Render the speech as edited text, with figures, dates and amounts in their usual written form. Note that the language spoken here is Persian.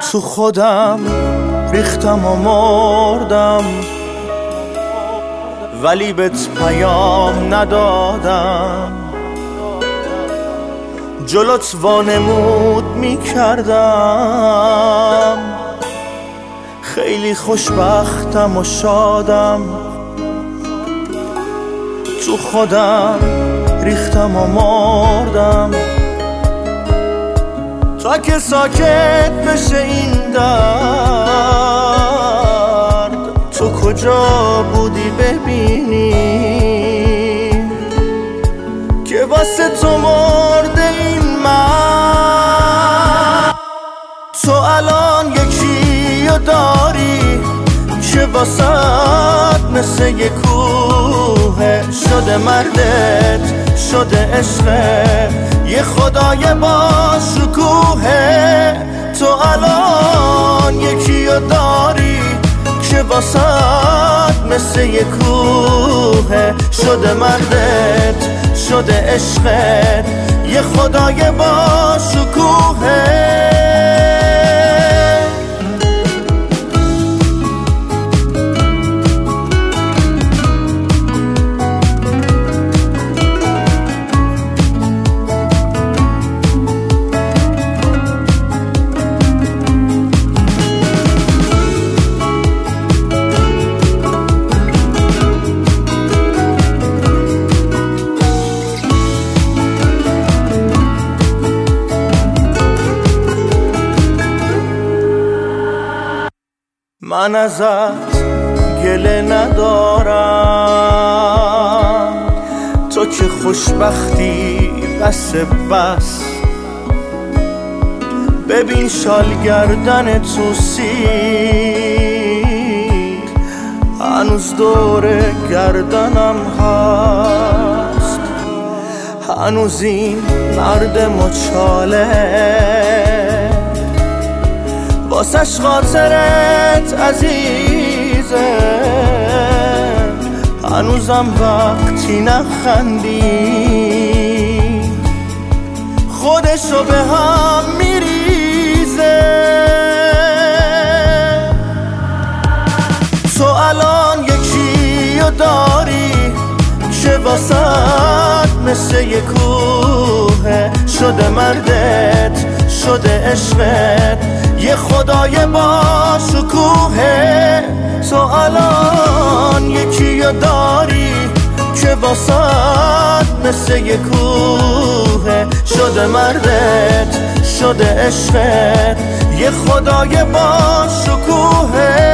تو خودم ریختم و مردم، ولی بهت پیام ندادم. جلوت وانمود میکردم، خیلی خوشبختم و شادم. تو خودم ریختم و مردم تا که ساکت بشه این درد. تو کجا بودی ببینی که واسه تو مرده این من؟ تو الان یکی رو داری که واسه مثل یه کوه شده مردت، شده عشقه یه خدای با شکوه. تو الان یکی رو داری که واسه مثل یه کوه شده مردت، شده عشقت یه خدای با شکوه. من ازت گله ندارم، تو که خوشبختی بس بس. ببین شال گردن تو سیر هنوز دور گردنم هست. هنوز این مرد مچاله واسش خاطرت عزیزه. هنوزم وقتی نخندی خودشو به هم میریزه. تو الان یکی رو داری که واسه مثل یه کوه شده مردت، شده عشقت یه خدای با شکوه. تو الان یکی رو داری که واسه مثل یه کوه شده مردت، شده عشقت یه خدای با شکوه.